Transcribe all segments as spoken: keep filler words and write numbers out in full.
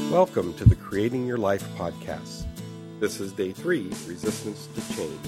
Welcome to the Creating Your Life podcast. This is day three, Resistance to Change.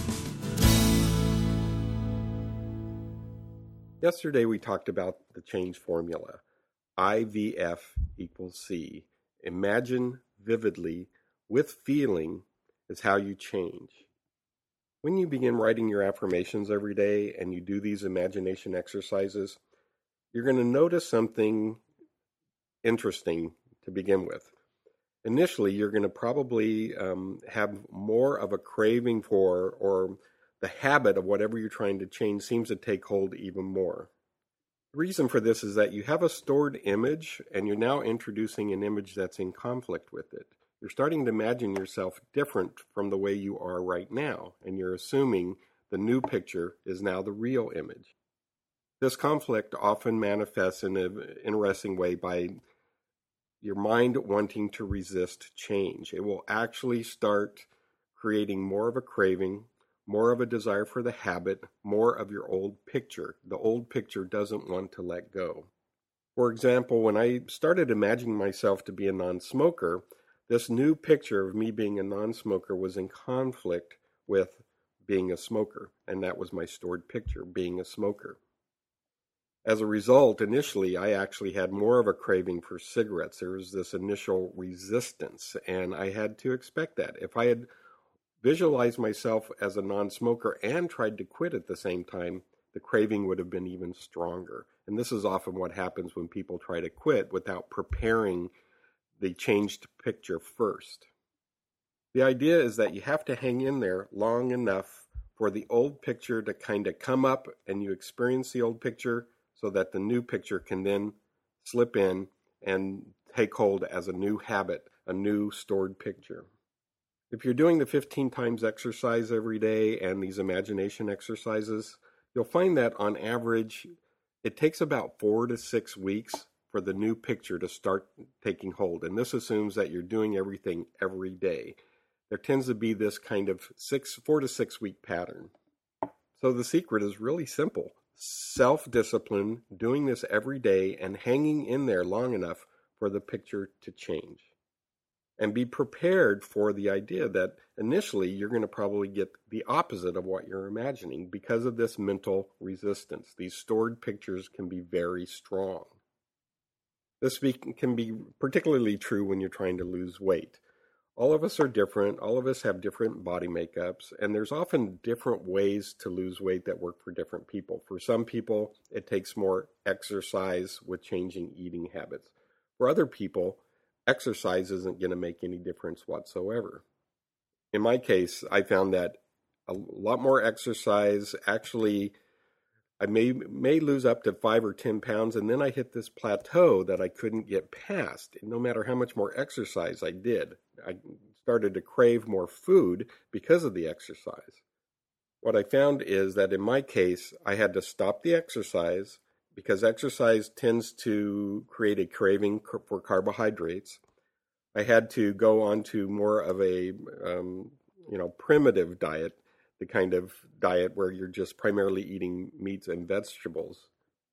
Yesterday we talked about the change formula. I V F equals C. Imagine vividly with feeling is how you change. When you begin writing your affirmations every day and you do these imagination exercises, you're going to notice something interesting to begin with. Initially, you're going to probably um, have more of a craving for, or the habit of whatever you're trying to change seems to take hold even more. The reason for this is that you have a stored image and you're now introducing an image that's in conflict with it. You're starting to imagine yourself different from the way you are right now, and you're assuming the new picture is now the real image. This conflict often manifests in an interesting way by your mind wanting to resist change. It will actually start creating more of a craving, more of a desire for the habit, more of your old picture. The old picture doesn't want to let go. For example, when I started imagining myself to be a non-smoker, this new picture of me being a non-smoker was in conflict with being a smoker, and that was my stored picture, being a smoker. As a result, initially, I actually had more of a craving for cigarettes. There was this initial resistance, and I had to expect that. If I had visualized myself as a non-smoker and tried to quit at the same time, the craving would have been even stronger. And this is often what happens when people try to quit without preparing the changed picture first. The idea is that you have to hang in there long enough for the old picture to kind of come up and you experience the old picture, so that the new picture can then slip in and take hold as a new habit, a new stored picture. If you're doing the fifteen times exercise every day and these imagination exercises, you'll find that on average, it takes about four to six weeks for the new picture to start taking hold. And this assumes that you're doing everything every day. There tends to be this kind of six, four to six week pattern. So the secret is really simple. Self-discipline, doing this every day and hanging in there long enough for the picture to change. And be prepared for the idea that initially you're going to probably get the opposite of what you're imagining because of this mental resistance. These stored pictures can be very strong. This be, can be particularly true when you're trying to lose weight. All of us are different. All of us have different body makeups, and there's often different ways to lose weight that work for different people. For some people, it takes more exercise with changing eating habits. For other people, exercise isn't going to make any difference whatsoever. In my case, I found that a lot more exercise actually, I may may lose up to five or ten pounds, and then I hit this plateau that I couldn't get past. No matter how much more exercise I did, I started to crave more food because of the exercise. What I found is that in my case, I had to stop the exercise because exercise tends to create a craving for carbohydrates. I had to go on to more of a um, you know primitive diet, the kind of diet where you're just primarily eating meats and vegetables.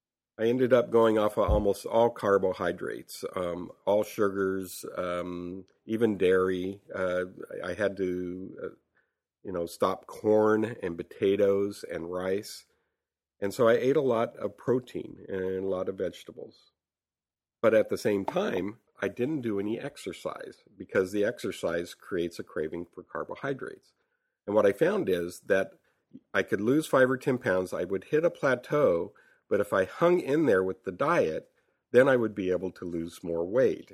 I ended up going off of almost all carbohydrates, um, all sugars, um, even dairy. Uh, I had to, uh, you know, stop corn and potatoes and rice. And so I ate a lot of protein and a lot of vegetables. But at the same time, I didn't do any exercise because the exercise creates a craving for carbohydrates. And what I found is that I could lose five or ten pounds, I would hit a plateau, but if I hung in there with the diet, then I would be able to lose more weight.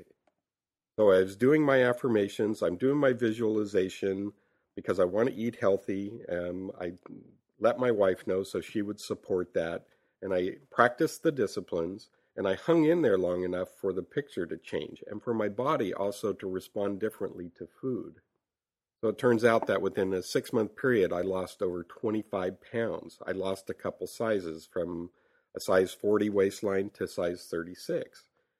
So I was doing my affirmations, I'm doing my visualization because I want to eat healthy. Um, I let my wife know so she would support that. And I practiced the disciplines, and I hung in there long enough for the picture to change and for my body also to respond differently to food. So it turns out that within a six-month period, I lost over twenty-five pounds. I lost a couple sizes from a size forty waistline to size thirty-six.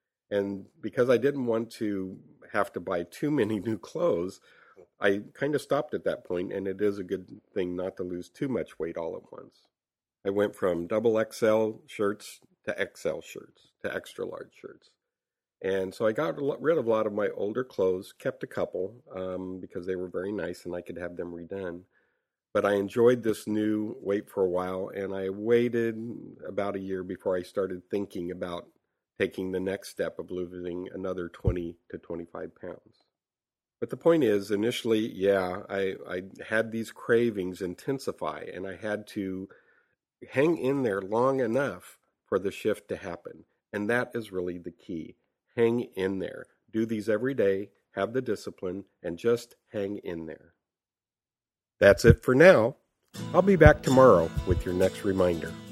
And because I didn't want to have to buy too many new clothes, I kind of stopped at that point, and it is a good thing not to lose too much weight all at once. I went from double X L shirts to X L shirts to extra large shirts. And so I got rid of a lot of my older clothes, kept a couple um, because they were very nice and I could have them redone. But I enjoyed this new weight for a while, and I waited about a year before I started thinking about taking the next step of losing another twenty to twenty-five pounds. But the point is, initially, yeah, I, I had these cravings intensify, and I had to hang in there long enough for the shift to happen. And that is really the key. Hang in there. Do these every day, have the discipline, and just hang in there. That's it for now. I'll be back tomorrow with your next reminder.